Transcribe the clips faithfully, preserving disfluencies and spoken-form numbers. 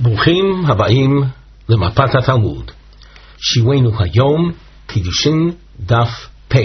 ברוכים הבאים למפת התלמוד. שיעורנו היום קידושין דף פ.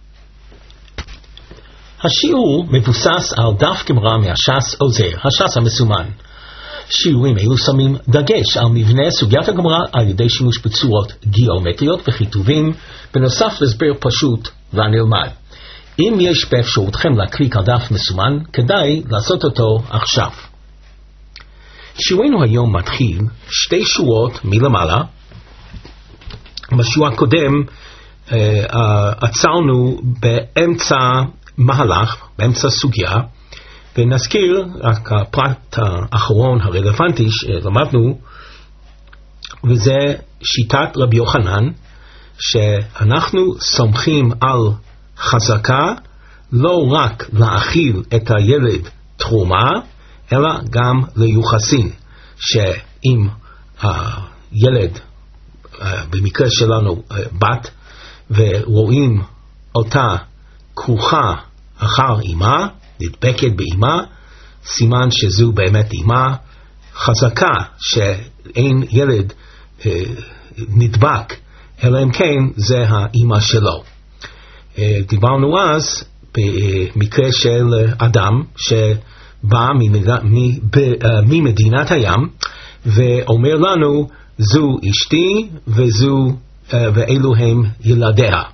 השיעור מבוסס על דף גמרא מהש"ס עוזר, הש"ס המסומן. שיעורים אלו שמים דגש על מבנה סוגיית הגמרא על ידי שימוש בצורות גיאומטריות וכיתובים, בנוסף להסבר פשוט והנלמד. אם יש באפשרותכם להקליק על דף מסומן, כדאי לעשות אותו עכשיו. שיעורנו היום מתחיל שתי שורות מלמעלה. בשיעור הקודם uh, uh, עצרנו באמצע מהלך, באמצע סוגיה, ונזכיר רק הפרט האחרון הרלוונטי שלמדנו, וזה שיטת רבי יוחנן, שאנחנו סומכים על חזקה לא רק להאכיל את הילד תרומה, אלא גם ליוחסין, שאם הילד, במקרה שלנו בת, ורואים אותה כרוכה אחר אימה, נדבקת באימה, סימן שזו באמת אימה, חזקה שאין ילד אה, נדבק, אלא אם כן זה האימה שלו. אה, דיברנו אז במקרה של אדם שבא ממדינת הים, ואומר לנו, זו אשתי וזו, אה, ואלו הם ילדיה.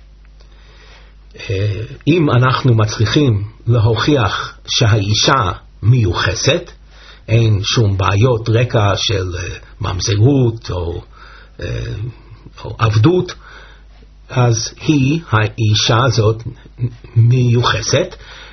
אם אנחנו מצליחים להוכיח שהאישה מיוחסת, אין שום בעיות רקע של ממזרות או, או עבדות, אז היא, האישה הזאת, מיוחסת,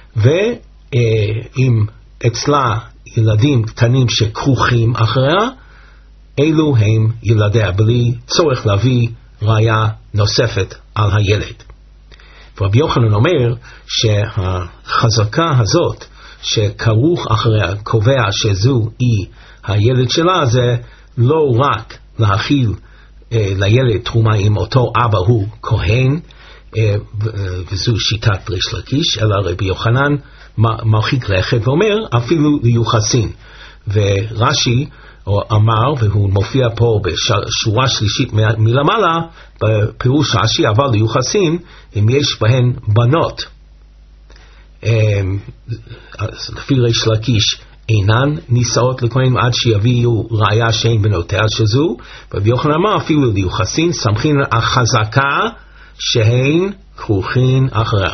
ואם אצלה ילדים קטנים שכרוכים אחריה, אלו הם ילדיה, בלי צורך להביא ראיה נוספת על הילד. רבי יוחנן אומר שהחזקה הזאת שכרוך אחריה קובע שזו היא הילד שלה, זה לא רק להאכיל אה, לילד תרומה עם אותו אבא הוא כהן, אה, וזו שיטת ריש לקיש, אלא רבי יוחנן מרחיק לכת ואומר אפילו ליוחסין. ורש"י אמר, והוא מופיע פה בשורה שלישית מלמעלה, בפירוש רש"י, אבל ליוחסין, אם יש בהן בנות, לפי ריש לקיש, אינן נישאות לכהן עד שיביאו ראיה שאין בנותיה שזו, רבי יוחנן אמר אפילו ליוחסין, סמכין החזקה שהן כרוכין אחריה.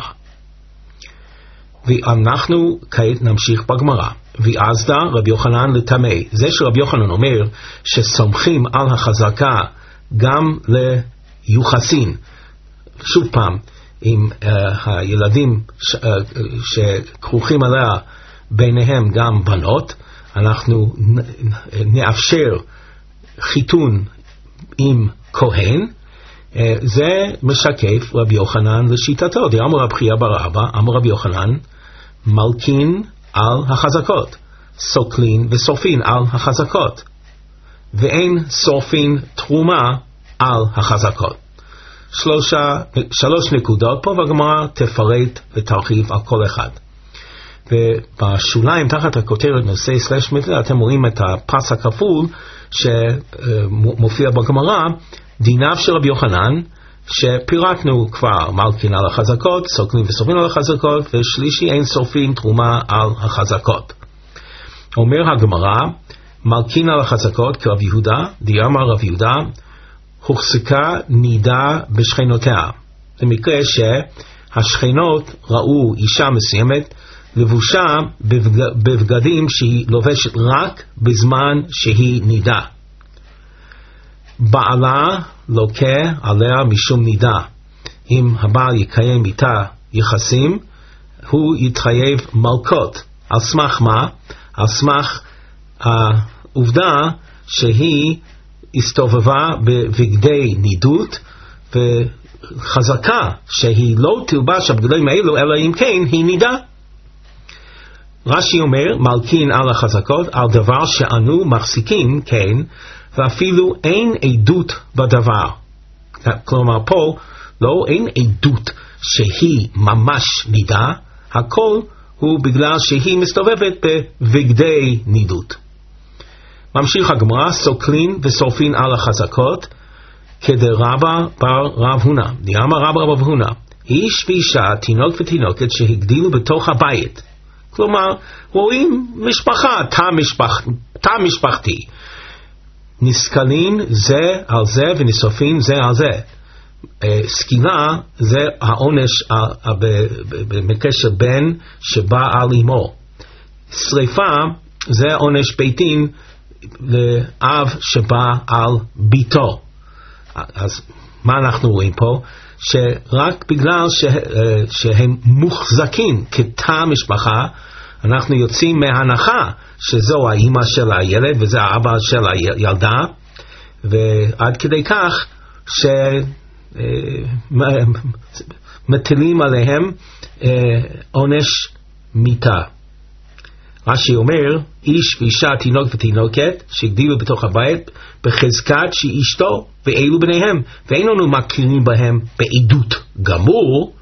ואנחנו כעת נמשיך בגמרא. ועזדה רבי יוחנן לטמא. זה שרבי יוחנן אומר שסומכים על החזקה גם ליוחסין. שוב פעם, אם uh, הילדים ש, uh, שכרוכים עליה ביניהם גם בנות, אנחנו נ, נאפשר חיתון עם כהן. uh, זה משקף רבי יוחנן לשיטתו. דאמר רבי חייא בר אבא, אמר רבי יוחנן, מלכין על החזקות, סוקלין ושורפין על החזקות, ואין שורפין תרומה על החזקות. שלושה, שלוש נקודות פה, והגמרא תפרט ותרחיב על כל אחד. ובשוליים תחת הכותרת נושא סלש מדלה אתם רואים את הפס הכפול שמופיע בגמרא, דיניו של רבי יוחנן, שפירטנו כבר, מלכין על החזקות, סוקלין ושורפין על החזקות, ושלישי אין שורפין תרומה על החזקות. אומר הגמרא, מלכין על החזקות כרב יהודה, דאמר רב יהודה, הוחזקה נידה בשכנותיה. זה מקרה שהשכנות ראו אישה מסוימת לבושה בבגדים שהיא לובשת רק בזמן שהיא נידה. בעלה לוקה עליה משום נידה. אם הבעל יקיים איתה יחסים, הוא יתחייב מלקות. על סמך מה? על סמך העובדה שהיא הסתובבה בבגדי נידות, וחזקה שהיא לא תלבש הבגדים האלו, אלא אם כן היא נידה. רש"י אומר, מלכין על החזקות על דבר שאנו מחזיקים, כן, ואפילו אין עדות בדבר. כלומר פה לא אין עדות שהיא ממש נידה, הכל הוא בגלל שהיא מסתובבת בבגדי נידות. ממשיך הגמרא, סוקלין ושורפין על החזקות, כדרבא בר רב הונא. דאמר רבא רב הונא, איש ואישה, תינוק ותינוקת שהגדילו בתוך הבית. כלומר, רואים משפחה, תא משפח, תא משפחתי. נסקלין זה על זה ונשרפין זה על זה. סקילה זה העונש בקשר בן שבא על אמו. שריפה זה עונש בית דין לאב שבא על ביתו. אז מה אנחנו רואים פה? שרק בגלל ש, שהם מוחזקים כתא משפחה, אנחנו יוצאים מהנחה שזו האמא של הילד וזה האבא של הילדה, ועד כדי כך שמטילים עליהם עונש מיתה. רש"י אומר, איש ואישה, תינוק ותינוקת שהגדילו בתוך הבית בחזקת שהיא אשתו ואלו בניהם, ואין לנו מכירים בהם בעדות גמור.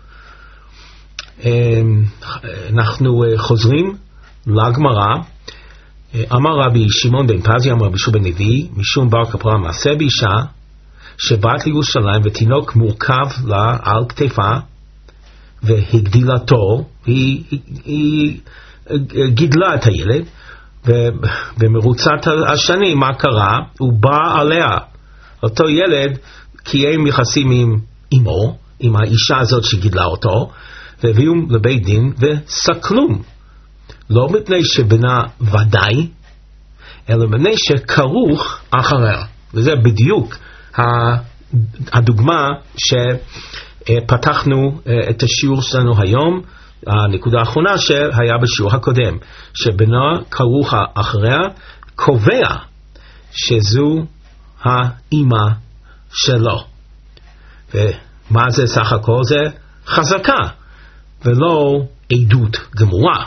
אנחנו חוזרים לגמרא. אמר רבי שמעון בן פזי, אמר רבי יהושע בן לוי, משום בר קפרא מעשה באישה שבת לירושלים ותינוק מורכב לה על כתפה והגדילתו, היא, היא, היא גידלה את הילד, ובמרוצת השנים מה קרה? הוא בא עליה, אותו ילד קיים יחסים עם אמו, עם האישה הזאת שגידלה אותו, והביאו לבית דין וסקלום, לא מפני שבנה ודאי, אלא מפני שכרוך אחריה. וזה בדיוק הדוגמה שפתחנו את השיעור שלנו היום, הנקודה האחרונה שהיה בשיעור הקודם, שבנה כרוך אחריה, קובע שזו האמא שלו. ומה זה סך הכל? זה חזקה ולא עדות גמורה.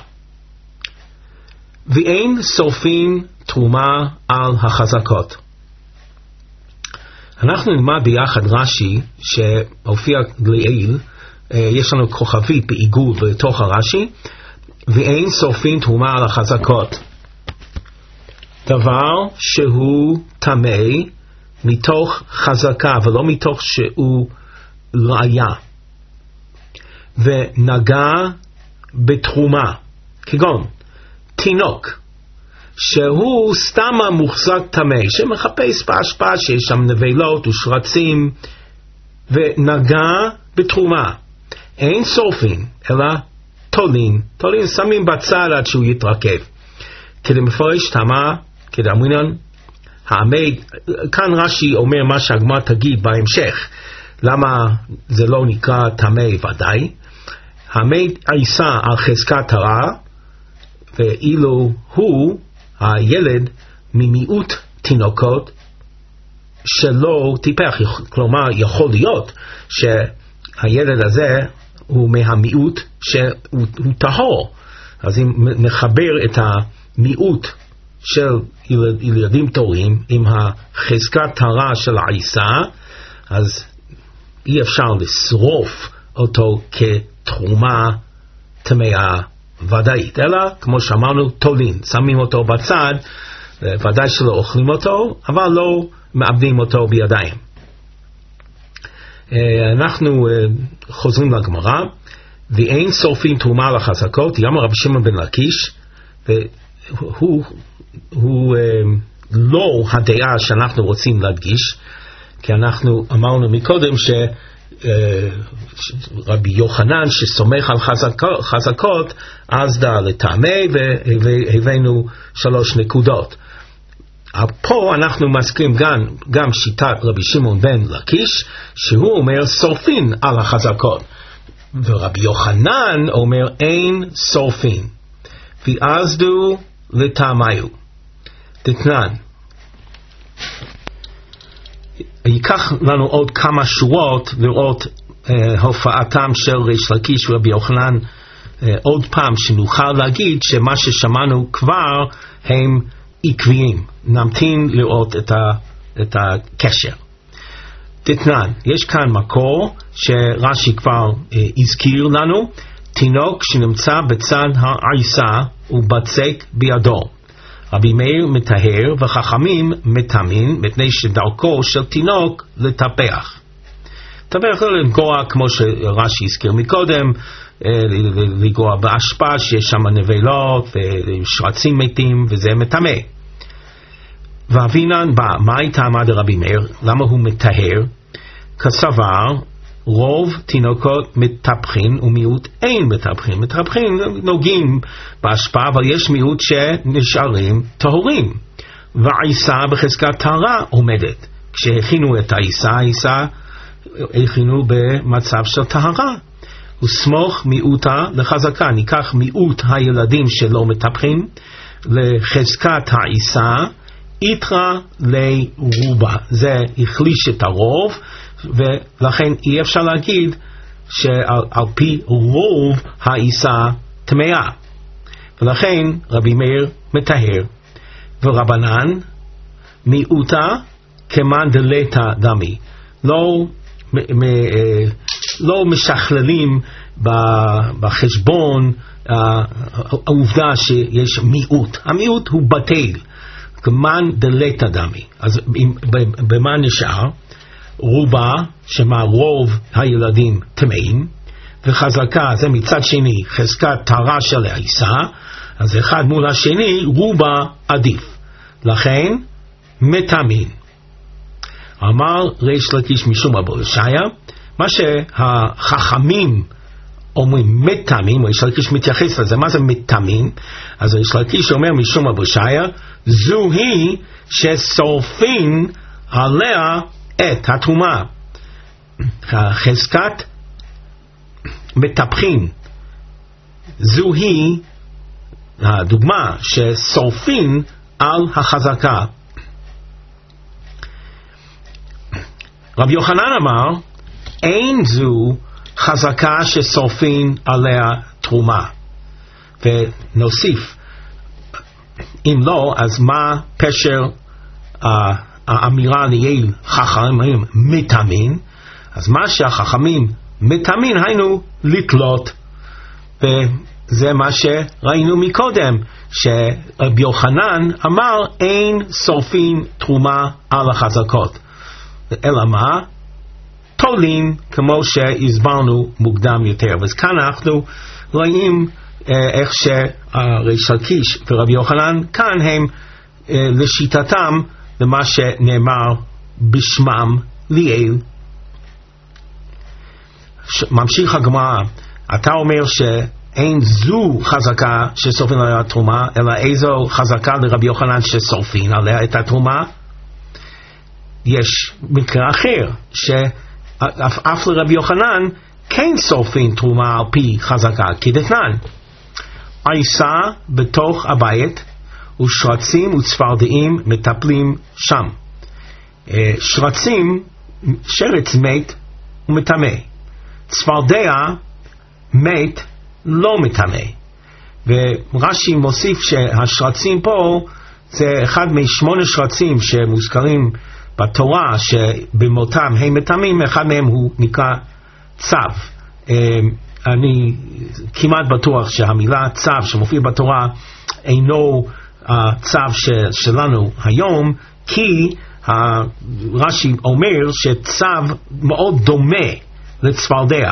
ואין שורפין תרומה על החזקות. אנחנו נלמד ביחד רש"י שהופיע לעיל, יש לנו כוכבית בעיגול בתוך הרש"י, ואין שורפין תרומה על החזקות. דבר שהוא טמא מתוך חזקה ולא מתוך שהוא ראיה, ונגע בתרומה, כגון תינוק שהוא סתם מוחזק טמא, שמחפש בהשפעה שיש שם נבלות ושרצים, ונגע בתרומה, אין שורפין אלא תולין. תולין שמים בצד עד שהוא יתרכב. כדי מפרש טמא, כדי אמרינן העמד, כאן רש"י אומר מה שהגמרא תגיד בהמשך, למה זה לא נקרא טמא ודאי. העמד עיסה על חזקת הרע, ואילו הוא, הילד, ממיעוט תינוקות שלא טיפח. כלומר, יכול להיות שהילד הזה הוא מהמיעוט שהוא טהור. אז אם נחבר את המיעוט של ילדים טהורים עם החזקת הרע של העיסה, אז אי אפשר לשרוף אותו כתרומה טמאה ודאית, אלא כמו שאמרנו תולין, שמים אותו בצד, ודאי שלא אוכלים אותו, אבל לא מאבדים אותו בידיים. אנחנו חוזרים לגמרא, ואין שורפין תרומה על החזקות. יאמר רבי שמעון בן לקיש, והוא הוא, לא הדעה שאנחנו רוצים להדגיש, כי אנחנו אמרנו מקודם ש רבי יוחנן שסומך על חזקות, חזקות אז דע לטעמי, והבאנו שלוש נקודות. פה אנחנו מזכירים גם, גם שיטת רבי שמעון בן לקיש, שהוא אומר שורפין על החזקות, ורבי יוחנן אומר אין שורפין, ואז דו לטעמיו. תתנן, ייקח לנו עוד כמה שורות לראות אה, הופעתם של ריש לקיש ורבי יוחנן אה, עוד פעם, שנוכל להגיד שמה ששמענו כבר הם עקביים. נמתין לראות את, ה, את הקשר. תתנן, יש כאן מקור שרש"י כבר אה, הזכיר לנו, תינוק שנמצא בצד העיסה ובצק בידו. רבי מאיר מטהר וחכמים מטמאים, מפני שדרכו של תינוק לטפח. טפח לא לגוע כמו שרש"י הזכיר מקודם, לגוע באשפה שיש שם נבלות ושרצים מתים, וזה מטמא. ואבינן בא, מה הייתה עמד רבי מאיר? למה הוא מטהר? כסבר, רוב תינוקות מטפחים ומיעוט אין מטפחים. מטפחים נוגעים בהשפעה, אבל יש מיעוט שנשארים טהורים. והעיסה בחזקת טהרה עומדת. כשהכינו את העיסה, העיסה הכינו במצב של טהרה. וסמוך מיעוטה לחזקה. ניקח מיעוט הילדים שלא מטפחים לחזקת העיסה, יתרה לרובה. זה החליש את הרוב, ולכן אי אפשר להגיד שעל על פי רוב העיסה טמאה. ולכן רבי מאיר מטהר. ורבנן מיעוטה כמן דלתה דמי. לא, מ, מ, לא משכללים בחשבון העובדה שיש מיעוט. המיעוט הוא בטל. כמן דלתה דמי. אז במה נשאר? רובה, שמה רוב הילדים טמאים, וחזקה זה מצד שני חזקת טהרה של העיסה, אז אחד מול השני רובה עדיף. לכן מטמאים. אמר ריש לקיש משום רבי הושעיה, מה שהחכמים אומרים מטמאים, ריש לקיש מתייחס לזה, מה זה מטמאים? אז ריש לקיש אומר משום רבי הושעיה, זו היא ששורפין עליה את התרומה. חזקת מטפחין, זו היא הדוגמה ששורפין על החזקה. רבי יוחנן אמר, אין זו חזקה ששורפין עליה תרומה. ונוסיף, אם לא, אז מה פשר uh, האמירה ליעיל חכמים מטמאים? אז מה שהחכמים מטמאים היינו לתלות, וזה מה שראינו מקודם, שרבי יוחנן אמר אין שורפין תרומה על החזקות, אלא מה? תולים, כמו שהסברנו מוקדם יותר. אז כאן אנחנו רואים איך שריש לקיש ורבי יוחנן כאן הם לשיטתם למה שנאמר בשמם ליעיל. ממשיך הגמרא, אתה אומר שאין זו חזקה ששורפין עליה התרומה, אלא איזו חזקה לרבי יוחנן ששורפין עליה את התרומה? יש מקרה אחר, שאף לרבי יוחנן כן שורפין תרומה על פי חזקה, כדתנן. עיסה בתוך הבית, ושרצים וצפרדעים מטפלים שם. שרצים, שרץ מת ומטמא. צפרדע מת לא מטמא. ורש"י מוסיף שהשרצים פה זה אחד משמונה שרצים שמוזכרים בתורה שבמותם הם מטמאים, אחד מהם הוא נקרא צו. אני כמעט בטוח שהמילה צו שמופיע בתורה אינו הצו שלנו היום, כי רש"י אומר שצו מאוד דומה לצפרדע,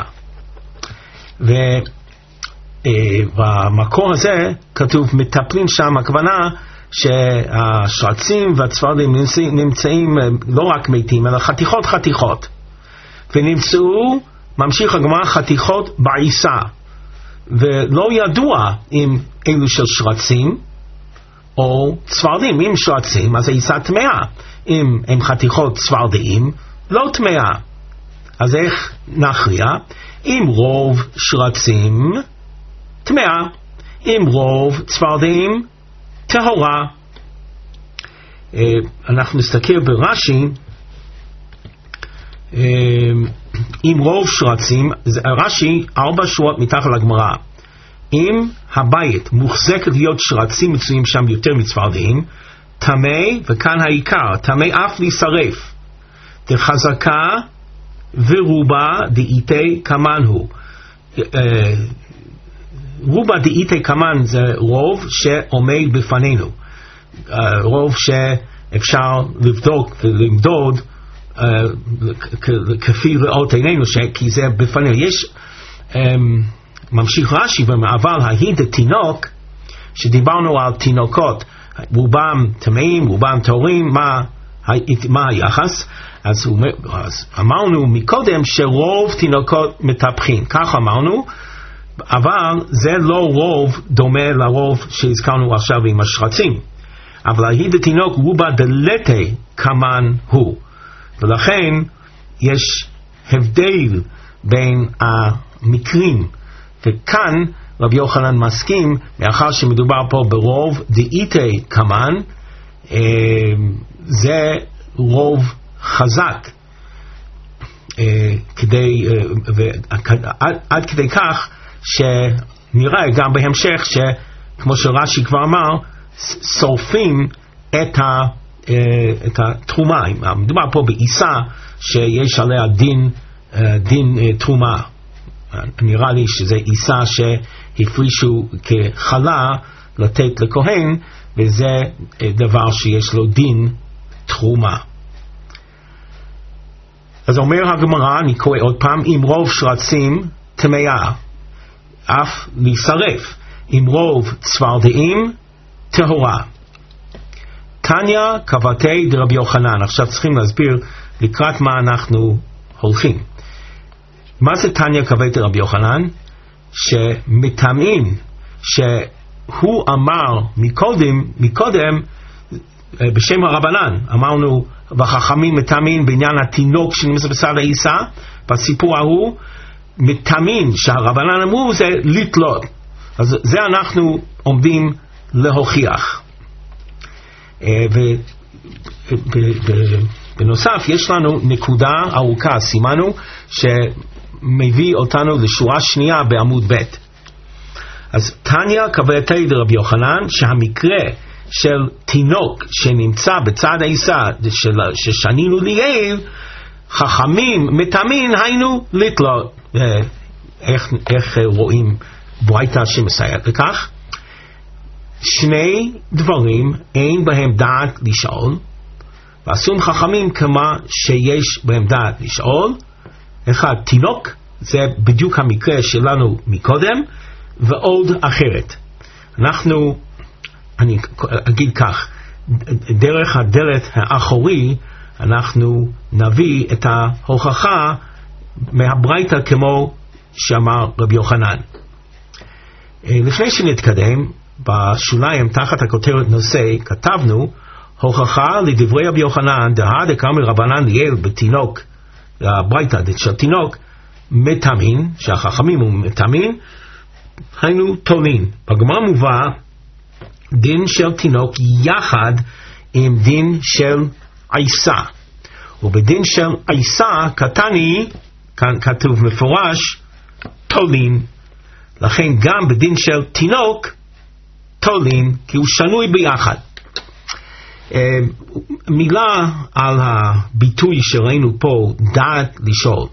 ובמקור הזה כתוב מטפלים שם, הכוונה שהשרצים והצפרדעים נמצאים לא רק מתים אלא חתיכות חתיכות, ונמצאו, ממשיך הגמרא, חתיכות בעיסה, ולא ידוע אם אלו של שרצים או צפרדעים. אם שרצים אז העיסה טמאה, אם הם חתיכות צפרדעים לא טמאה. אז איך נכריע? אם רוב שרצים טמאה, אם רוב צפרדעים טהורה. אנחנו נסתכל ברש"י, אם רוב שרצים, רש"י ארבע שורות מתחת לגמרא, אם הבית מוחזק להיות שרצים מצויים שם יותר מצפרדעים, טמא, וכאן העיקר, טמא אף להישרף, דחזקה ורובה דאיתי כמן הוא. רובה דאיתי כמן זה רוב שעומד בפנינו, רוב שאפשר לבדוק ולמדוד כפי ראות עינינו, כי זה בפנינו. יש ממשיך רש"י במעבר ההיא דתינוק, שדיברנו על תינוקות, רובם טמאים, רובם טהורים, מה, מה היחס? אז, הוא, אז אמרנו מקודם שרוב תינוקות מטפחים, כך אמרנו, אבל זה לא רוב דומה לרוב שהזכרנו עכשיו עם השרצים. אבל ההיא דתינוק רובה דלתי כמן הוא, ולכן יש הבדל בין המקרים, וכאן רבי יוחנן מסכים, מאחר שמדובר פה ברוב דאיתי כמן, זה רוב חזק, כדי, ועד, עד כדי כך שנראה גם בהמשך שכמו שרש"י כבר אמר, שורפים את, ה, את התרומה. מדובר פה בעיסה שיש עליה דין, דין תרומה. נראה לי שזה עיסה שהפרישו כחלה לתת לכהן, וזה דבר שיש לו דין תרומה. אז אומר הגמרא, אני קורא עוד פעם, עם רוב שרצים טמאה, אף להישרף, עם רוב צפרדעים טהורה. תניא כבתי דרבי יוחנן. עכשיו צריכים להסביר לקראת מה אנחנו הולכים. מה זה תניא כבתי דרבי יוחנן? שמטמאים, שהוא אמר מקודם, מקודם בשם הרבנן, אמרנו וחכמים מטמאים בעניין התינוק שנמצא בצד העיסה, בסיפור ההוא מטמאים שהרבנן אמרו זה לתלות. אז זה אנחנו עומדים להוכיח. ובנוסף יש לנו נקודה ארוכה, סימנו, שמביא אותנו לשורה שנייה בעמוד ב'. אז תניא כבתי דרבי יוחנן, שהמקרה של תינוק שנמצא בצד העיסה ששנינו ליאל, חכמים מטמאים היינו לתלות. איך, איך רואים ברייתא שמסייעת לכך? שני דברים אין בהם דעת לשאול, ועשום חכמים כמה שיש בהם דעת לשאול. אחד, תינוק, זה בדיוק המקרה שלנו מקודם, ועוד אחרת. אנחנו, אני אגיד כך, דרך הדלת האחורי אנחנו נביא את ההוכחה מהברייתא כמו שאמר רבי יוחנן. לפני שנתקדם, בשוליים תחת הכותרת נושא כתבנו הוכחה לדברי רבי יוחנן דהא דקאמר רבנן ליאל בתינוק, הברייתא של תינוק מטמאים, שהחכמים הוא מטמאים, היינו תולין. בגמרא מובא דין של תינוק יחד עם דין של עיסה, ובדין של עיסה קטני, כאן כתוב מפורש תולין. לכן גם בדין של תינוק תולין, כי הוא שנוי ביחד. מילה על הביטוי שראינו פה, דעת לשאול.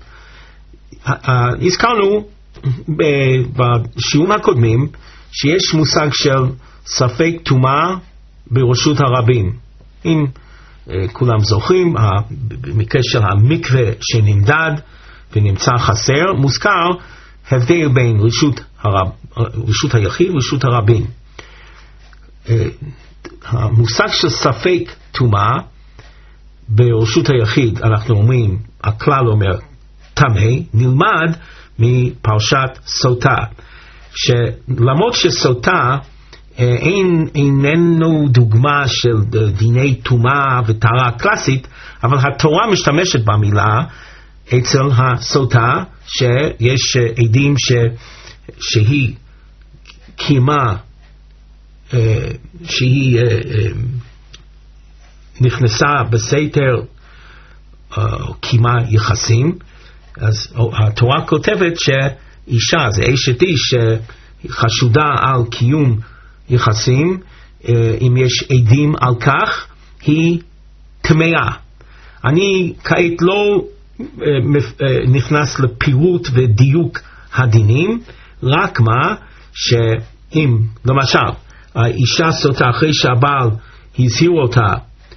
הזכרנו בשיעורים הקודמים שיש מושג של ספק טומאה ברשות הרבים. אם כולם זוכרים, במקרה של המקווה שנמדד ונמצא חסר, מוזכר הבדל בין רשות, הרב, רשות היחיד ורשות הרבים. המושג של ספק טומאה ברשות היחיד, אנחנו אומרים, הכלל אומר טמא, נלמד מפרשת סוטה, שלמרות שסוטה אין, איננו דוגמה של דיני טומאה וטהרה קלאסית, אבל התורה משתמשת במילה אצל הסוטה, שיש עדים ש, שהיא קיימה, שהיא נכנסה בסתר, קיימה יחסים. אז התורה כותבת שאישה, זה אשת איש שחשודה על קיום יחסים, אם יש עדים על כך, היא טמאה. אני כעת לא נכנס לפירוט ודיוק הדינים, רק מה שאם למשל האישה סוטה אחרי שהבעל הזהירו אותה,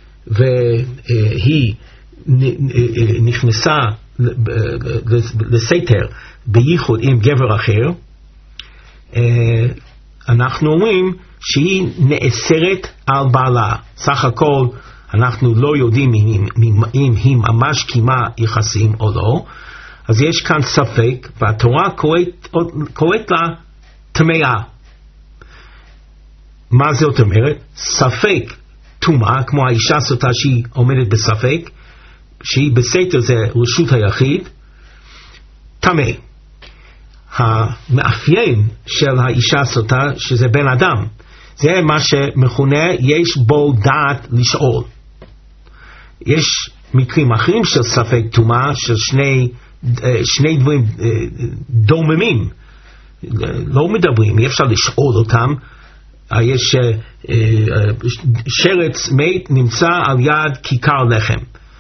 והיא נכנסה לסתר בייחוד עם גבר אחר, אנחנו אומרים שהיא נאסרת על בעלה. סך הכל אנחנו לא יודעים אם, אם, אם היא ממש קיימה יחסים או לא, אז יש כאן ספק, והתורה קוראת, קוראת לה טמאה. מה זאת אומרת? ספק טומאה, כמו האישה סוטה שהיא עומדת בספק, שהיא בסתר זה רשות היחיד, טמא. המאפיין של האישה סוטה שזה בן אדם, זה מה שמכונה יש בו דעת לשאול. יש מקרים אחרים של ספק טומאה, של שני, שני דברים דוממים, לא מדברים, אי אפשר לשאול אותם. יש שרץ מת נמצא על יד כיכר לחם,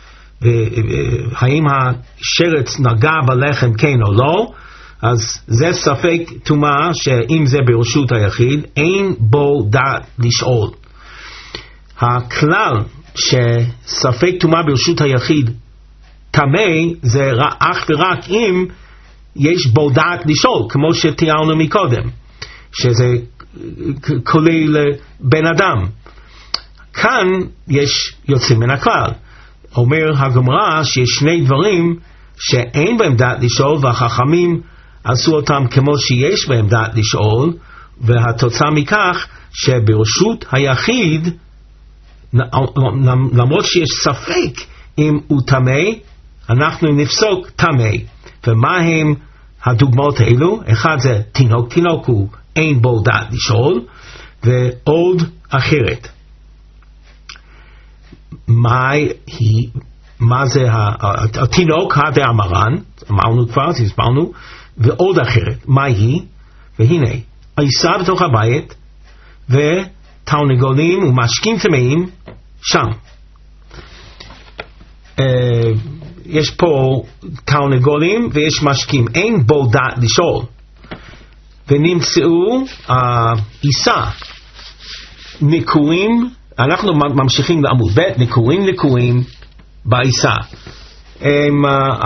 האם השרץ נגע בלחם כן או לא, אז זה ספק טומאה שאם זה ברשות היחיד אין בו דעת לשאול. הכלל שספק טומאה ברשות היחיד טמא זה אך ורק אם יש בו דעת לשאול, כמו שתיארנו מקודם, שזה כולל בן אדם. כאן יש יוצאים מן הכלל. אומר הגמרא שיש שני דברים שאין בהם דעת לשאול, והחכמים עשו אותם כמו שיש בהם דעת לשאול, והתוצאה מכך שברשות היחיד, למרות שיש ספק אם הוא טמא, אנחנו נפסוק טמא. ומה הם הדוגמאות האלו? אחד זה תינוק, תינוק הוא אין בו דעת לשאול, ועוד אחרת. מה, היא, מה זה התינוק הדאמרן, אמרנו כבר, הסברנו, ועוד אחרת, מה היא? והנה, עיסה בתוך הבית, ותרנגולים ומשקים טמאים שם. Uh, יש פה תרנגולים ויש משקים, אין בו דעת לשאול. ונמצאו עיסה, נקועים, אנחנו ממשיכים לעמוד ב', נקועים נקועים בעיסה. הם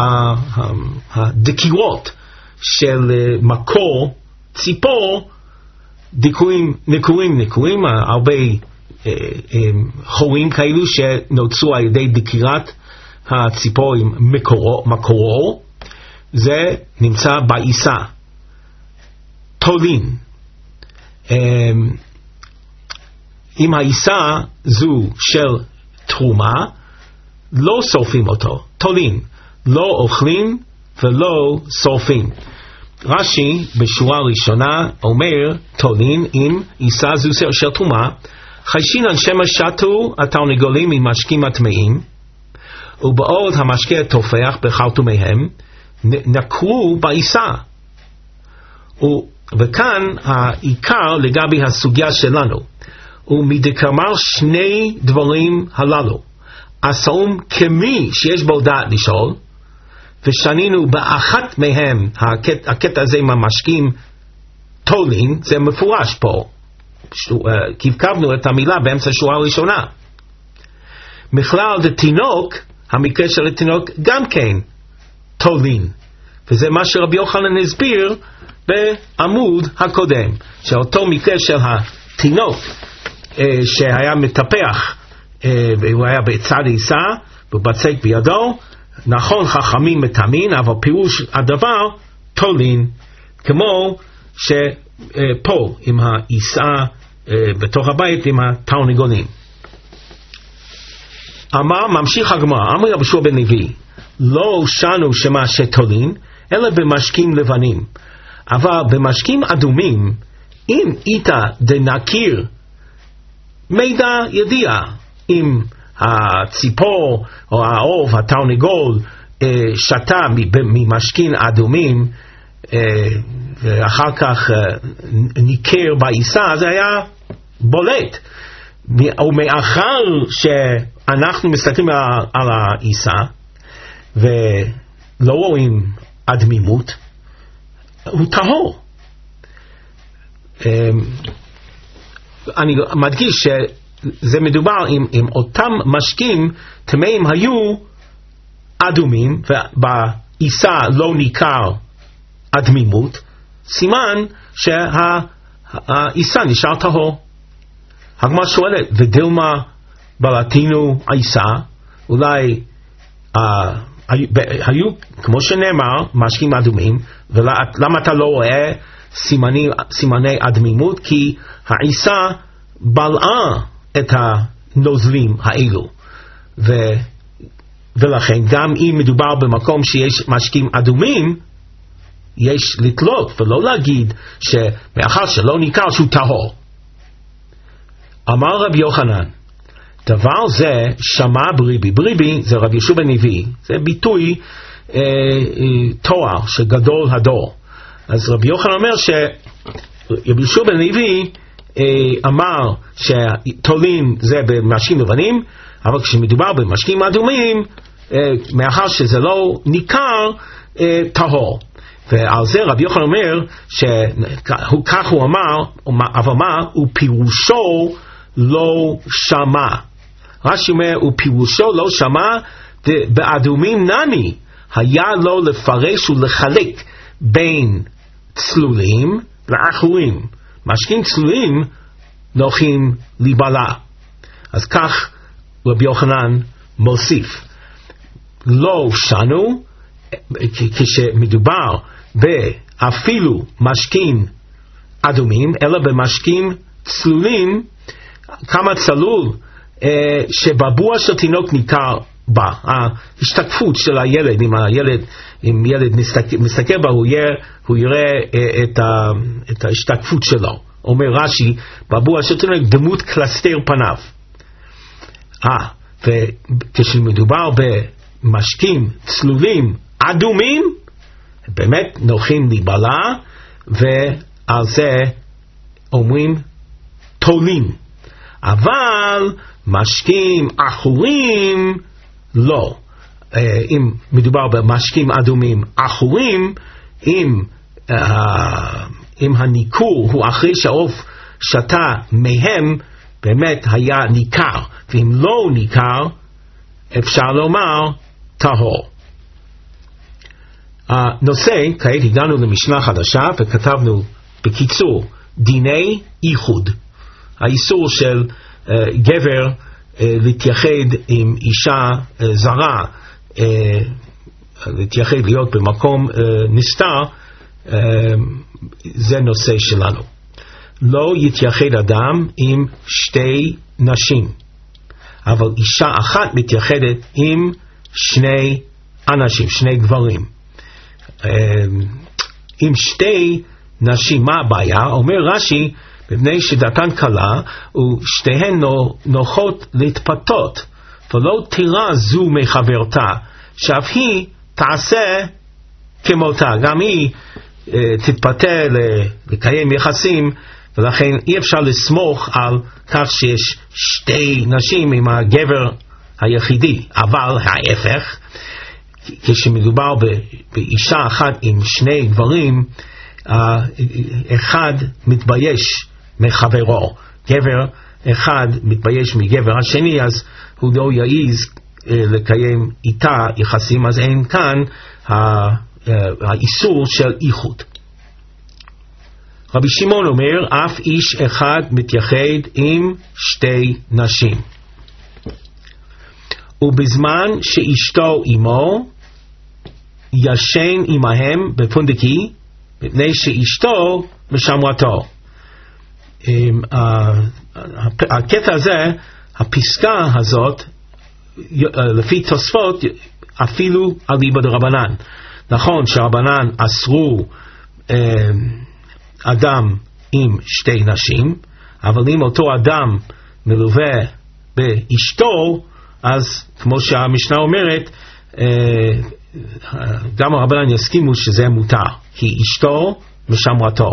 הדקירות של מקור, ציפור, נקועים נקועים נקועים, הרבה חורים כאלו שנוצרו על ידי דקירת הציפור עם מקורו, מקורו, זה נמצא בעיסה. תולין, אם העיסה זו של תרומה, לא שורפים אותו. תולין, לא אוכלים ולא שורפים. רש"י בשורה ראשונה אומר תולין אם עיסה זו של תרומה, חיישינן שמא שתו התרנגולים עם משקים הטמאים, ובעוד המשקה תופח בחרטומיהם, נקרו בעיסה. וכאן העיקר לגבי הסוגיה שלנו, ומדקמר שני דברים הללו, עשאום כמי שיש בו דעת לשאול, ושנינו באחת מהם, הקטע, הקטע הזה עם המשקים תולין, זה מפורש פה, כבקבנו את המילה באמצע שורה ראשונה. מכלל לתינוק, המקרה של התינוק גם כן תולין, וזה מה שרבי יוחנן הסביר בעמוד הקודם, שאותו מקרה של התינוק אה, שהיה מטפח, אה, והוא היה בצד עיסה ובצק בידו, נכון חכמים מטמאים, אבל פירוש הדבר תולין, כמו שפה עם העיסה אה, בתוך הבית עם התרנגולים. אמר, ממשיך הגמרא, אמר רבי יהושע בן לוי, לא שנו שמה שתולין, אלא במשקים לבנים. אבל במשקים אדומים, אם איתה דנקיר, מידע ידיע, אם הציפור או העוף, התרנגול, שתה ממשקים אדומים, ואחר כך ניקר בעיסה, זה היה בולט. ומאחר שאנחנו מסתכלים על העיסה, ולא רואים אדמימות, הוא טהור. אני מדגיש זה מדובר אם, אם אותם משקים טמאים היו אדומים ובעיסה לא ניכר הדמימות, סימן שהעיסה נשאר טהור. הגמרא שואלת, ודילמה בלטינו עיסה, אולי uh, היו, כמו שנאמר, משקים אדומים, ולמה אתה לא רואה סימני, סימני הדמימות? כי העיסה בלעה את הנוזלים האלו, ו, ולכן גם אם מדובר במקום שיש משקים אדומים, יש לתלות ולא להגיד שמאחר שלא ניכר שהוא טהור. אמר רבי יוחנן, דבר זה שמע בריבי. בריבי זה רבי יהושע בן לוי, זה ביטוי אה, אה, תואר שגדול הדור. אז רבי יוחנן אומר שרבי יהושע בן לוי אה, אמר שתולים זה במשקים לבנים, אבל כשמדובר במשקים אדומים, אה, מאחר שזה לא ניכר, אה, טהור. ועל זה רבי יוחנן אומר שכך הוא אמר, אבל מה? הוא פירושו לא שמע. רש"י אומר, הוא פירושו לא שמע, באדומים נני היה לו לפרש ולחלק בין צלולים לאחורים. משקים צלולים נוחים להיבלע. אז כך רבי יוחנן מוסיף, לא שנו, כשמדובר באפילו משקים אדומים, אלא במשקים צלולים, כמה צלול אה, שבבוע של תינוק ניכר בה, ההשתקפות של הילד, אם הילד, אם ילד מסתכל, מסתכל בה, הוא יראה, הוא יראה אה, את, ה, את ההשתקפות שלו. אומר רש"י, בבוע של תינוק דמות קלסתר פניו. אה, וכשמדובר במשקים צלולים אדומים, באמת נוחים להיבלע, ועל זה אומרים תולים. אבל משקים אחורים לא. אם מדובר במשקים אדומים אחורים, אם, אם הניכור הוא אחרי שהעוף שתה מהם, באמת היה ניכר, ואם לא ניכר, אפשר לומר טהור. הנושא, כעת הגענו למשנה חדשה וכתבנו בקיצור דיני איחוד. האיסור של uh, גבר uh, להתייחד עם אישה uh, זרה, uh, להתייחד להיות במקום uh, נסתר, uh, זה נושא שלנו. לא יתייחד אדם עם שתי נשים, אבל אישה אחת מתייחדת עם שני אנשים, שני גברים. עם שתי נשים, מה הבעיה? אומר רש"י, מפני שדתן קלה ושתיהן נוחות להתפתות, ולא תירא זו מחברתה, שאף היא תעשה כמותה. גם היא uh, תתפתה לקיים יחסים, ולכן אי אפשר לסמוך על כך שיש שתי נשים עם הגבר היחידי. אבל ההפך, כשמדובר באישה אחת עם שני גברים, אחד מתבייש מחברו, גבר אחד מתבייש מגבר השני, אז הוא לא יעיז לקיים איתה יחסים, אז אין כאן האיסור של איחוד. רבי שמעון אומר, אף איש אחד מתייחד עם שתי נשים, ובזמן שאשתו עמו ישן עמהם בפונדקי, מפני שאשתו משמרתו. הקטע הזה, הפסקה הזאת, לפי תוספות, אפילו אליבא דרבנן. נכון שרבנן אסרו אדם עם שתי נשים, אבל אם אותו אדם מלווה באשתו, אז כמו שהמשנה אומרת, גם הרבנן יסכימו שזה מותר, כי אשתו משמרתו.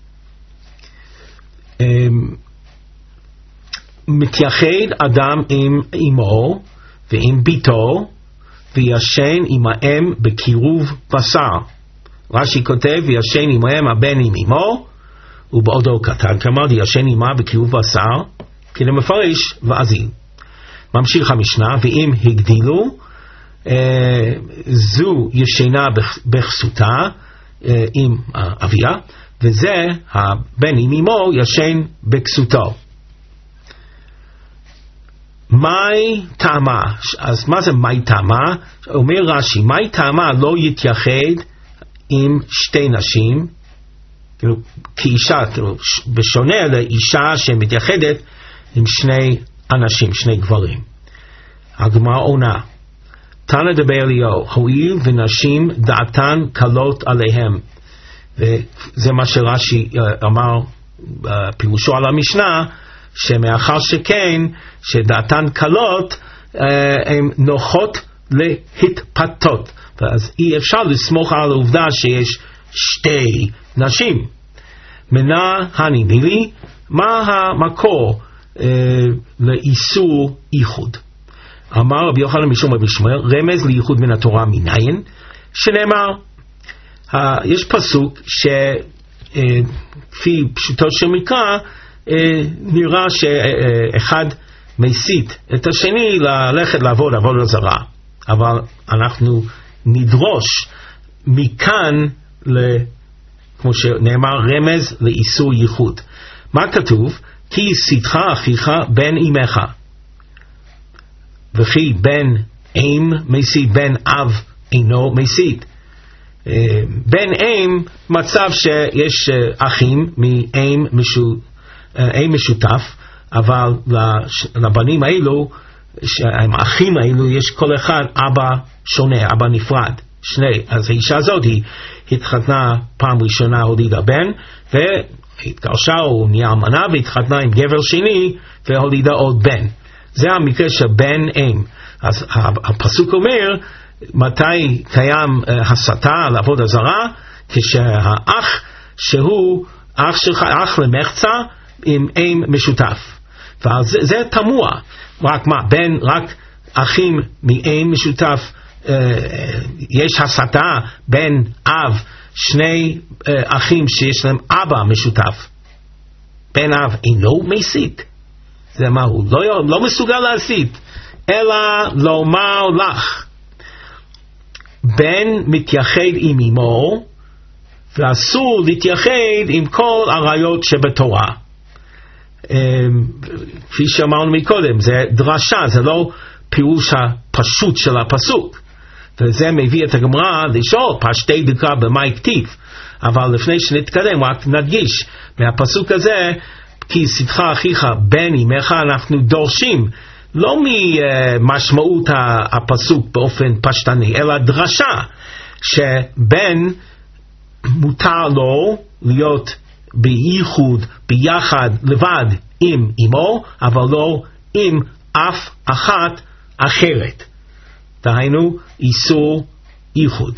מתייחד אדם עם אמו ועם ביתו, וישן עמהם בקירוב בשר. רש"י כותב, וישן עמהם הבן עם אמו, ובעודו קטן, כלומר ישן עמה בקירוב בשר, כדי מפרש ואזיל. ממשיך המשנה, ואם הגדילו, אה, זו ישנה בכסותה אה, עם אביה, וזה הבן עם אמו ישן בכסותו. מי טעמה? אז מה זה מי טעמה? אומר רש"י, מי טעמה לא יתייחד עם שתי נשים, כאילו, כאישה, כאילו, בשונה לאישה שמתייחדת עם שני אנשים, שני גברים. הגמרא עונה, תנא דבי אליהו, הואיל ונשים דעתן קלות עליהם, וזה מה שרש"י אמר פירושו על המשנה, שמאחר שכן, שדעתן קלות, הן נוחות להתפתות, אז אי אפשר לסמוך על העובדה שיש שתי נשים. מנה הנימילי, מה המקור אה, לאיסור איחוד? אמר רבי יוחנן משום רבי שמואל, רמז לייחוד מן התורה מניין, שנאמר, אה, יש פסוק שכפי אה, פשוטו של מקרא, אה, נראה שאחד אה, מסית את השני ללכת לעבוד עבודה זרה, אבל אנחנו נדרוש מכאן ל... כמו שנאמר רמז לאיסור ייחוד. מה כתוב? כי שיתך אחיך בן אמך, וכי בן אם מסית, בן אב אינו מסית. בן אם, מצב שיש אחים מאם משותף, אבל לבנים האלו, הם אחים האלו, יש כל אחד אבא שונה, אבא נפרד. שני, אז האישה הזאת היא התחתנה פעם ראשונה, הולידה בן, והתגרשה או נהיה אמנה, והתחתנה עם גבר שני, והולידה עוד בן. זה המקרה של בן אם. אז הפסוק אומר, מתי קיים הסתה על עבודה זרה? כשהאח שהוא אח שלך, אח למחצה, עם אם משותף. וזה זה תמוה. רק מה, בן, רק אחים מאם משותף, יש הסתה בין אב, שני אחים שיש להם אבא משותף, בן אב אינו מסית. זה מה הוא לא, לא מסוגל להסית, אלא לומר לך, בן מתייחד עם אמו, ואסור להתייחד עם כל הראיות שבתורה. כפי שאמרנו מקודם, זה דרשה, זה לא פירוש הפשוט של הפסוק, וזה מביא את הגמרא לשאול פשטי דקרא במה הכתיב. אבל לפני שנתקדם רק נדגיש מהפסוק הזה, כי שיתך אחיך בן אמך, אנחנו דורשים לא ממשמעות הפסוק באופן פשטני, אלא דרשה שבן מותר לו להיות בייחוד, ביחד, לבד עם אמו, אבל לא עם אף אחת אחרת. דהיינו איסור ייחוד.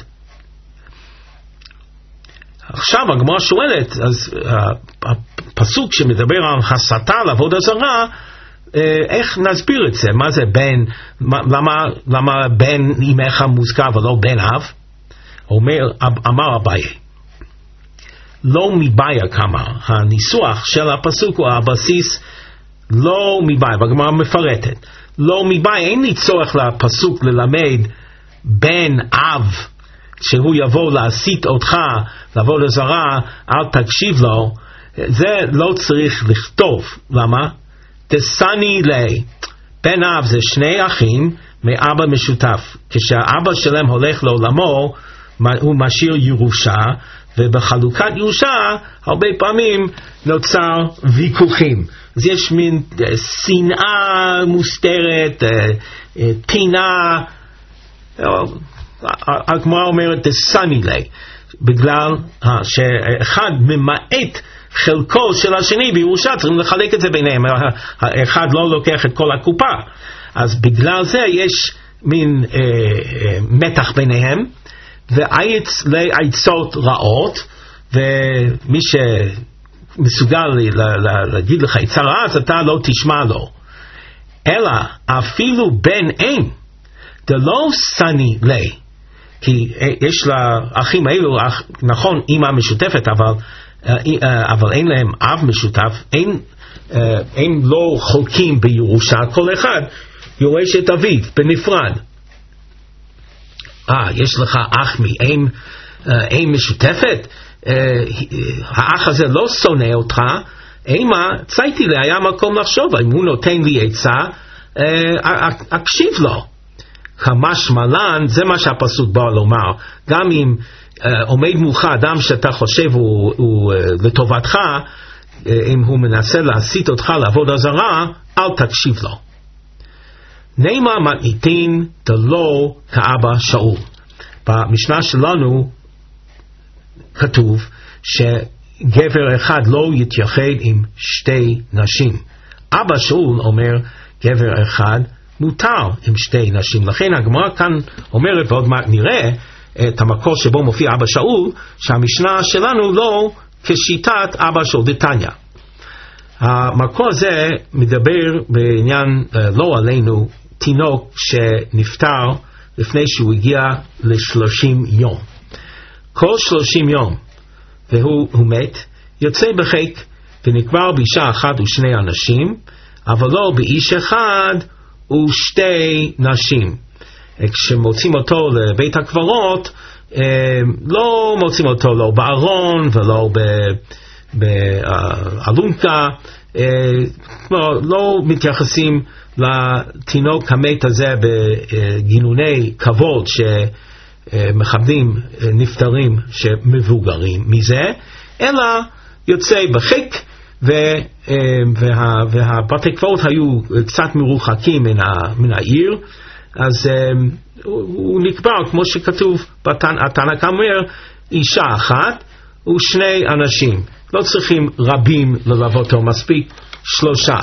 עכשיו הגמרא שואלת, אז הפסוק שמדבר על הסתה על עבודה זרה, איך נסביר את זה? מה זה בן, למה, למה בן אמך מוזכר ולא בן אב? אומר, אמר אביי, לא מבעיה כמה, הניסוח של הפסוק הוא הבסיס לא מבעיה, והגמרא מפרטת, לא מבעיה, אין לי צורך לפסוק ללמד בן אב, שהוא יבוא להסית אותך, לבוא לזרה, אל תקשיב לו, זה לא צריך לכתוב. למה? תסני לי, בן אב זה שני אחים מאבא משותף, כשהאבא שלהם הולך לעולמו, הוא משאיר ירושה, ובחלוקת ירושה הרבה פעמים נוצר ויכוחים. אז יש מין שנאה מוסתרת, פינה, הגמרא אומרת תסני לי, בגלל שאחד ממעט חלקו של השני בירושה, צריכים לחלק את זה ביניהם, האחד לא לוקח את כל הקופה, אז בגלל זה יש מין אה, אה, מתח ביניהם, ועץ לעצות רעות, ומי שמסוגל להגיד לך עצה רעה, אז אתה לא תשמע לו. אלא אפילו בן אם, זה לא סני לי, כי יש לאחים האלו, נכון, אמא משותפת, אבל, אבל אין להם אב משותף, אין, הם לא חולקים בירושה, כל אחד יורש את אביו בנפרד. אה, יש לך אח מאם אם משותפת, האח הזה לא שונא אותך, אימה צייתי לי, היה מקום לחשוב, אם הוא נותן לי עצה, אקשיב לו. כמשמע לן, זה מה שהפסוק בא לומר, גם אם עומד מולך אדם שאתה חושב הוא, הוא לטובתך, אם הוא מנסה להסית אותך לעבוד הזרה, אל תקשיב לו. נאמר מתניתין דלא כאבא שאול. במשנה שלנו כתוב שגבר אחד לא יתייחד עם שתי נשים. אבא שאול אומר גבר אחד מותר עם שתי נשים. לכן הגמרא כאן אומרת, ועוד מעט נראה את המקור שבו מופיע אבא שאול, שהמשנה שלנו לא כשיטת אבא שאול דתניא. המקור הזה מדבר בעניין לא עלינו, תינוק שנפטר לפני שהוא הגיע לשלושים יום. כל שלושים יום והוא מת, יוצא בחיק ונקבר באישה אחת ושני אנשים, אבל לא באיש אחד ושתי נשים. כשמוצאים אותו לבית הקברות, לא מוצאים אותו לא בארון ולא באלונקה, לא מתייחסים לתינוק המת הזה בגינוני כבוד שמכבדים נפטרים שמבוגרים מזה, אלא יוצא בחיק, וה, והבתי קברות היו קצת מרוחקים מן, ה, מן העיר, אז הוא, הוא נקבר כמו שכתוב בתנא קמא, אישה אחת ושני אנשים. לא צריכים רבים ללוות אותו, מספיק שלושה.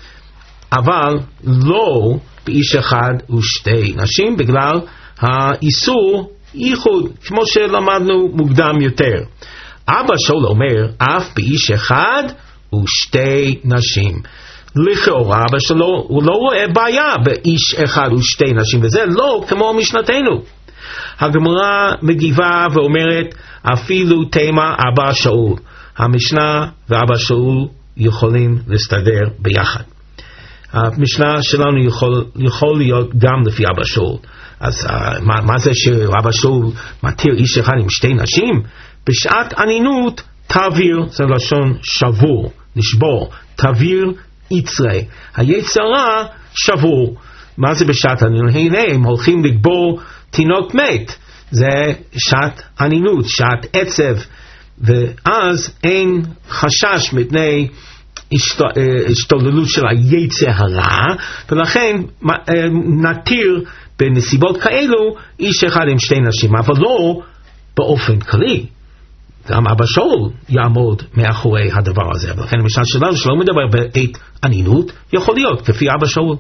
אבל לא באיש אחד ושתי נשים, בגלל האיסור ייחוד, כמו שלמדנו מוקדם יותר. אבא שאול אומר, אף באיש אחד ושתי נשים. לכאורה אבא שלו, הוא לא רואה בעיה באיש אחד ושתי נשים, וזה לא כמו משנתנו. הגמרא מגיבה ואומרת, אפילו תימה אבא שאול. המשנה ואבא שאול יכולים להסתדר ביחד. המשנה שלנו יכול, יכול להיות גם לפי אבא שאול. אז uh, מה, מה זה שאבא שאול מתיר איש אחד עם שתי נשים? בשעת ענינות תעביר, זה לשון שבור, נשבור, תעביר יצרה. היצרה שבור. מה זה בשעת ענינות? הנה הם הולכים לגבור תינוק מת. זה שעת ענינות, שעת עצב. ואז אין חשש מפני השתוללות של היצר הרע, ולכן נתיר בנסיבות כאלו איש אחד עם שתי נשים, אבל לא באופן כללי. גם אבא שאול יעמוד מאחורי הדבר הזה, ולכן המשנה שלנו שלא מדבר בעת ענינות, יכול להיות כפי אבא שאול.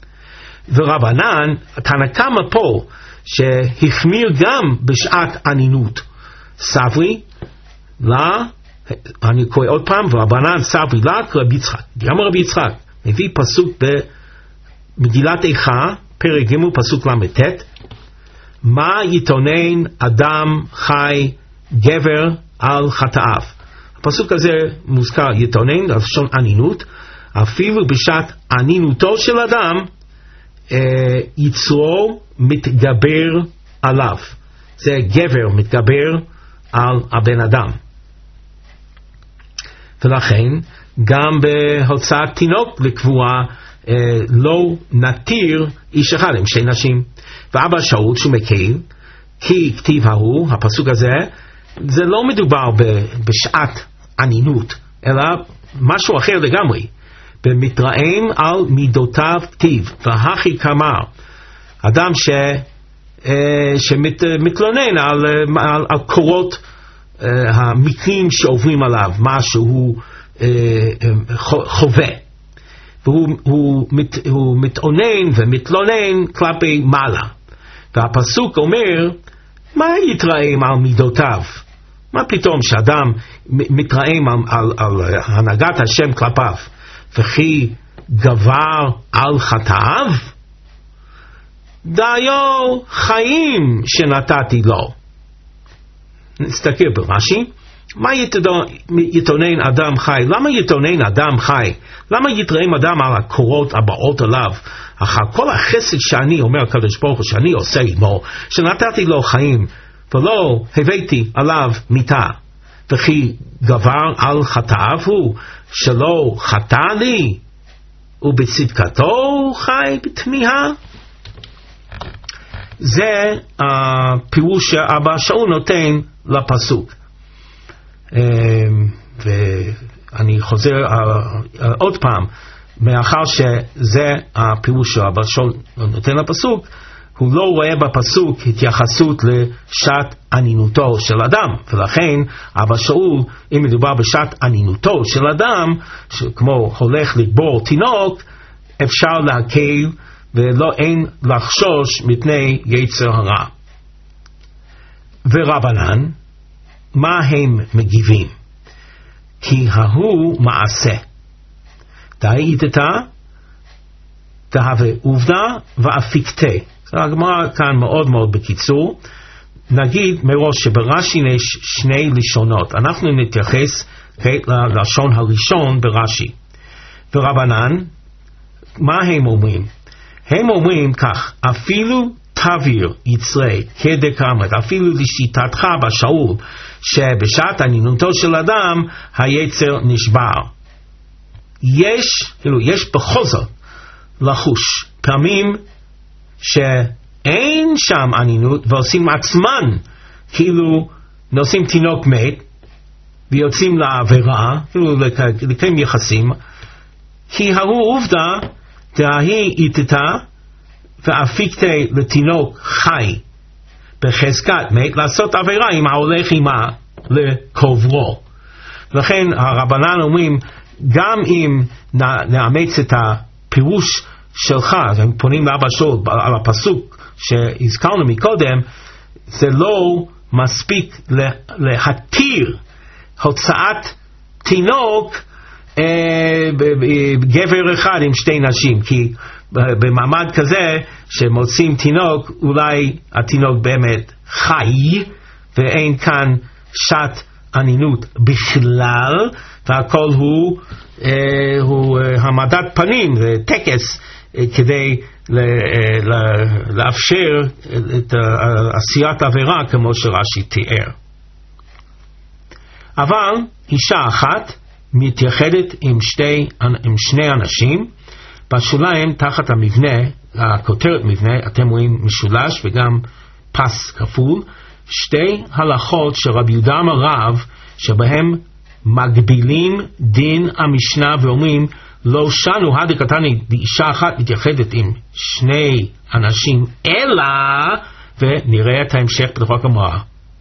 ורבנן, תנא קמא פה שהחמיר גם בשעת ענינות, סברי לה, אני קורא עוד פעם, ורבנן סברי לה כרבי יצחק. גם רבי יצחק מביא פסוק במגילת איכה, פרק ג' פסוק למ"ט, מה יתונן אדם חי גבר על חטאיו. הפסוק הזה מוזכר יתונן, לשון ענינות, אפילו בשעת ענינותו של אדם, אה, יצרו מתגבר עליו. זה גבר מתגבר על הבן אדם. ולכן גם בהוצאת תינוק לקבורה אה, לא נתיר איש אחד עם שתי נשים. ואבא שאול שהוא מקל, כי כתיב ההוא, הפסוק הזה, זה לא מדובר ב, בשעת ענינות, אלא משהו אחר לגמרי. במתרעם על מידותיו כתיב, והכי כמר, אדם ש, אה, שמתלונן על, על, על קורות Uh, המקרים שעוברים עליו, מה שהוא uh, uh, חווה, והוא הוא מת, הוא מתעונן ומתלונן כלפי מעלה, והפסוק אומר, מה יתרעם על מידותיו? מה פתאום שאדם מתרעם על, על, על הנהגת השם כלפיו, וכי גבר על חטאיו? דיו חיים שנתתי לו. נסתכל ברש"י, מה יתונן אדם חי? למה יתונן אדם חי? למה יתרעם אדם על הקורות הבאות עליו? אחר כל החסד שאני, אומר הקדוש ברוך הוא, שאני עושה עמו, שנתתי לו חיים, ולא הבאתי עליו מיתה, וכי גבר על חטאיו הוא, שלא חטא לי, ובצדקתו חי בתמיהה? זה הפירוש שאבא שאול נותן לפסוק. ואני חוזר עוד פעם, מאחר שזה הפירוש שאבא שאול נותן לפסוק, הוא לא רואה בפסוק התייחסות לשעת ענינותו של אדם, ולכן אבא שאול, אם מדובר בשעת ענינותו של אדם, כמו הולך לגבור תינוק, אפשר להקל ולא אין לחשוש מפני יצר הרע. ורבנן, מה הם מגיבים? כי ההוא מעשה. דהייתא, דהווה עובדה ואפיקתה. הגמרא כאן מאוד מאוד בקיצור. נגיד מראש שברש"י יש שני לשונות. אנחנו נתייחס ללשון הראשון ברש"י. ורבנן, מה הם אומרים? הם אומרים כך, אפילו תביר יצרי כדקאמרת, אפילו לשיטתך בשאול, שבשעת ענינותו של אדם היצר נשבר. יש, כאילו, יש בכל זאת לחוש פעמים שאין שם ענינות ועושים עצמן, כאילו נושאים תינוק מת ויוצאים לעבירה, כאילו לקיים יחסים, כי ההוא עובדה דהי איתתה ואפיקתי לתינוק חי בחזקת מת לעשות עבירה עם ההולך עמה לקוברו. לכן הרבנן אומרים, גם אם נאמץ את הפירוש שלך, אז הם פונים לאבא שאול על הפסוק שהזכרנו מקודם, זה לא מספיק להתיר הוצאת תינוק גבר אחד עם שתי נשים, כי במעמד כזה שמוצאים תינוק, אולי התינוק באמת חי ואין כאן שעת ענינות בכלל, והכל הוא, אה, הוא אה, העמדת פנים, זה טקס אה, כדי ל, אה, ל, לאפשר את אה, עשיית עבירה כמו שרש"י תיאר. אבל אישה אחת מתייחדת עם, שתי, עם שני אנשים, בשוליים תחת המבנה, הכותרת מבנה, אתם רואים משולש וגם פס כפול, שתי הלכות של רבי יהודה הרב, שבהם מגבילים דין המשנה ואומרים, לא שנו הדקתני אישה אחת מתייחדת עם שני אנשים, אלא, ונראה את ההמשך בדרך הגמרא.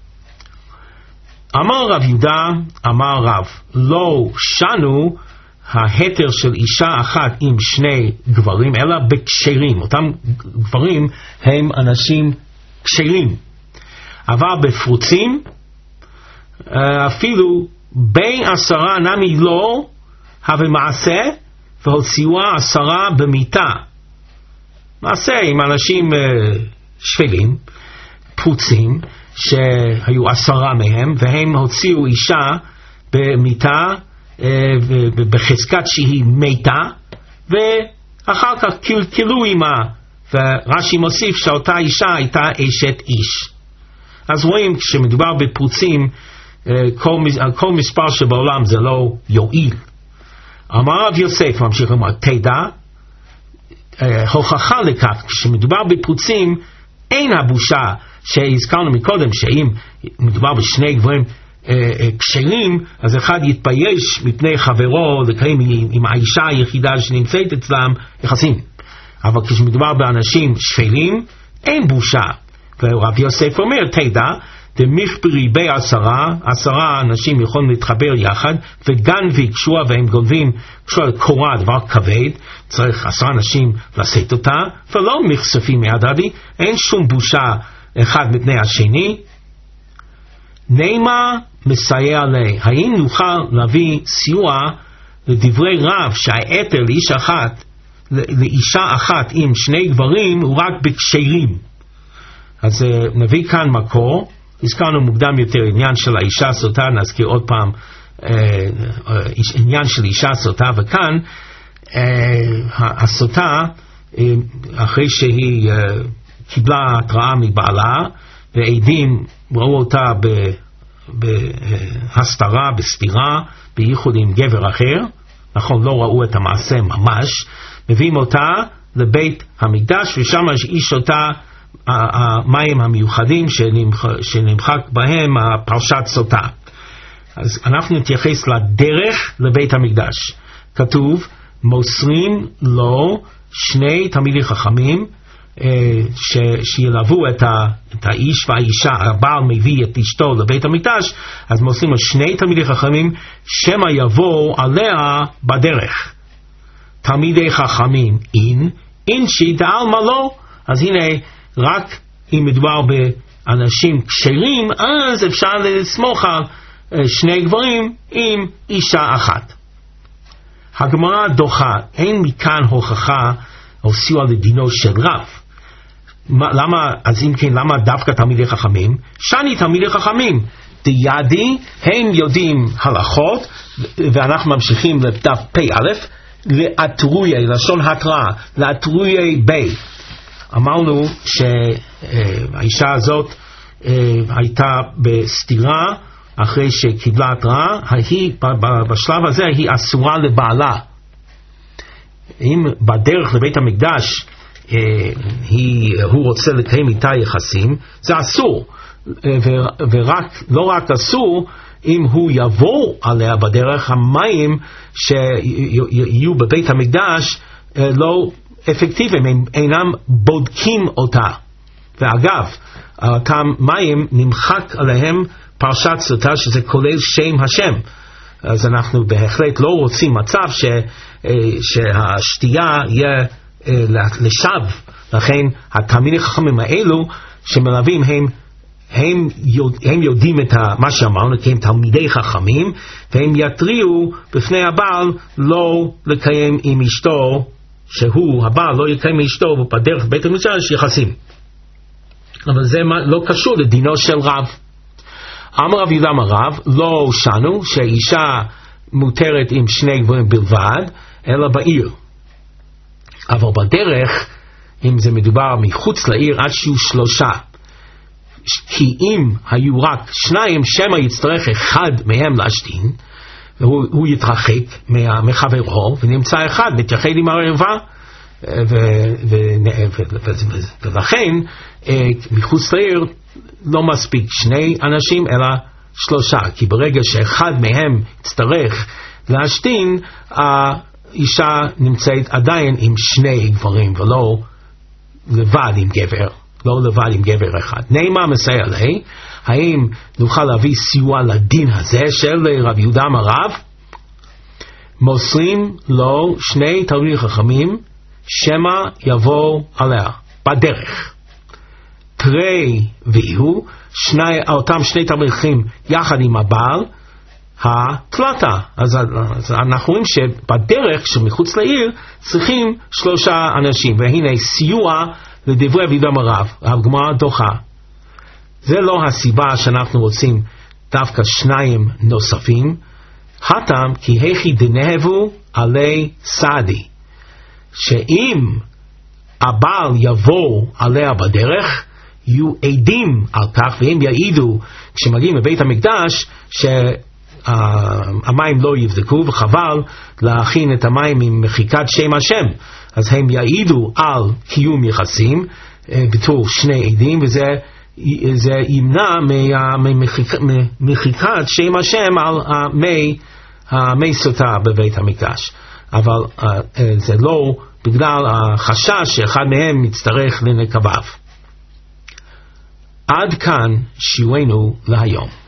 אמר רב יהודה, אמר רב, לא שנו ההתר של אישה אחת עם שני גברים, אלא בקשרים. אותם גברים הם אנשים קשרים. אבל בפרוצים, אפילו בין עשרה נמי לא, הווה מעשה, והוציאוה עשרה במיתה. מעשה עם אנשים שפלים, פרוצים, שהיו עשרה מהם, והם הוציאו אישה במיתה, בחזקת שהיא מיתה, ואחר כך קלקלו עמה, ורש"י מוסיף שאותה אישה הייתה אשת איש. אז רואים כשמדובר בפרוצים, כל, כל מספר שבעולם זה לא יועיל. אמר רב יוסף, ממשיך לומר, תדע, הוכחה לכך, כשמדובר בפרוצים, אין הבושה שהזכרנו מקודם, שאם מדובר בשני גברים קשרים, אז אחד יתבייש מפני חברו לקיים עם האישה היחידה שנמצאת אצלם יחסים. אבל כשמדובר באנשים שפלים, אין בושה. ורב יוסף אומר, תדע, דמכברי בי עשרה, עשרה אנשים יכולים להתחבר יחד, וגנבי קשורה, והם גונבים קשורה קורה, דבר כבד, צריך עשרה אנשים לשאת אותה, ולא מחשפים מיד אבי, אין שום בושה אחד מפני השני. נעמה מסייע לי, האם נוכל להביא סיוע לדברי רב שהיתר לאיש אחת, לאישה אחת עם שני גברים הוא רק בקשרים? אז נביא כאן מקור, הזכרנו מוקדם יותר עניין של האישה הסוטה, נזכיר עוד פעם עניין של אישה סוטה, וכאן הסוטה, אחרי שהיא קיבלה התראה מבעלה ועדים ראו אותה בהסתרה, בסתירה, בייחוד עם גבר אחר, נכון, לא ראו את המעשה ממש, מביאים אותה לבית המקדש, ושם איש אותה המים המיוחדים שנמחק בהם הפרשת סוטה. אז אנחנו נתייחס לדרך לבית המקדש. כתוב, מוסרים לו שני תלמידי חכמים ש, שילוו את, ה, את האיש והאישה. הבעל מביא את אשתו לבית המקדש, אז מוסרים לו שני תלמידי חכמים שמא יבוא עליה בדרך. תלמידי חכמים אין, אין שידעל מה לא. אז הנה, רק אם מדובר באנשים כשרים, אז אפשר לסמוך על שני גברים עם אישה אחת. הגמרא דוחה, אין מכאן הוכחה או סיוע לדינו של רב. למה, אז אם כן, למה דווקא תלמידי חכמים? שאני תלמידי חכמים, דידי, הם יודעים הלכות, ואנחנו ממשיכים לדף פי א', לאתרויה, לשון התראה, לאתרויה בי. אמרנו שהאישה הזאת הייתה בסתירה, אחרי שקיבלה התראה, בשלב הזה היא אסורה לבעלה. אם בדרך לבית המקדש היא, הוא רוצה לקיים איתה יחסים, זה אסור. ורק, לא רק אסור, אם הוא יבוא עליה בדרך, המים שיהיו בבית המקדש לא אפקטיביים, הם אינם בודקים אותה. ואגב, אותם מים נמחק עליהם פרשת סוטה, שזה כולל שם השם. אז אנחנו בהחלט לא רוצים מצב ש, שהשתייה יהיה לשווא. לכן התלמידי חכמים האלו שמלווים הם, הם, יודע, הם יודעים את מה שאמרנו, כי הם תלמידי חכמים, והם יתריעו בפני הבעל לא לקיים עם אשתו, שהוא הבעל לא יקיים עם אשתו בדרך בית המקדש יחסים. אבל זה לא קשור לדינו של רב. אמר רב יהודה אמר רב, לא שנו שהאישה מותרת עם שני גברים בלבד, אלא בעיר. אבל בדרך, אם זה מדובר מחוץ לעיר, עד שיהיו שלושה. כי אם היו רק שניים, שמא יצטרך אחד מהם להשתין, והוא יתרחק מחברו, ונמצא אחד, מתייחד עם הערווה, ולכן מחוץ לעיר לא מספיק שני אנשים אלא שלושה, כי ברגע שאחד מהם יצטרך להשתין, האישה נמצאת עדיין עם שני גברים ולא לבד עם גבר, לא לבד עם גבר אחד. נאמר מסייע לי, האם נוכל להביא סיוע לדין הזה של רב יהודה אמר רב? מוסרים לו שני תלמידי חכמים שמא יבוא עליה בדרך. תרי ויהו, שני, אותם שני תלמידים יחד עם הבעל, התלתה. אז, אז אנחנו רואים שבדרך שמחוץ לעיר צריכים שלושה אנשים, והנה סיוע לדברי רב יהודה אמר רב. הגמרא דוחה. זה לא הסיבה שאנחנו רוצים דווקא שניים נוספים, הטעם כי היכי דנהבו עלי סעדי, שאם הבעל יבוא עליה בדרך, יהיו עדים על כך, והם יעידו כשמגיעים לבית המקדש שהמים לא יבדקו, וחבל להכין את המים עם מחיקת שם השם. אז הם יעידו על קיום יחסים בתור שני עדים, וזה זה ימנע ממחיקת שם השם על המי, המי סוטה בבית המקדש. אבל זה לא בגלל החשש שאחד מהם יצטרך לנקביו. עד כאן שיעורנו להיום.